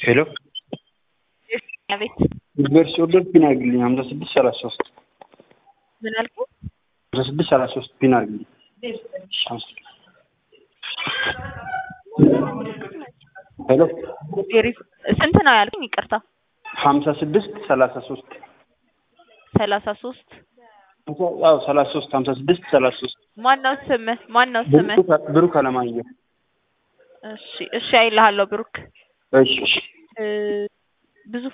ሄሎ አቤት ዩኒቨርሲቲ ኦርደር ፒን አድርግልኝ 5633 ምን አልከኝ? 5633 ፒን አድርግልኝ። ሄሎ ስንት ነው ያልከኝ? ይቅርታ 5633 33 አዎ 33 5633 ማነው ስምህ? ብሩክ አለማየሁ። እሺ አይልሃለሁ ብሩክ። እሺ ብዙ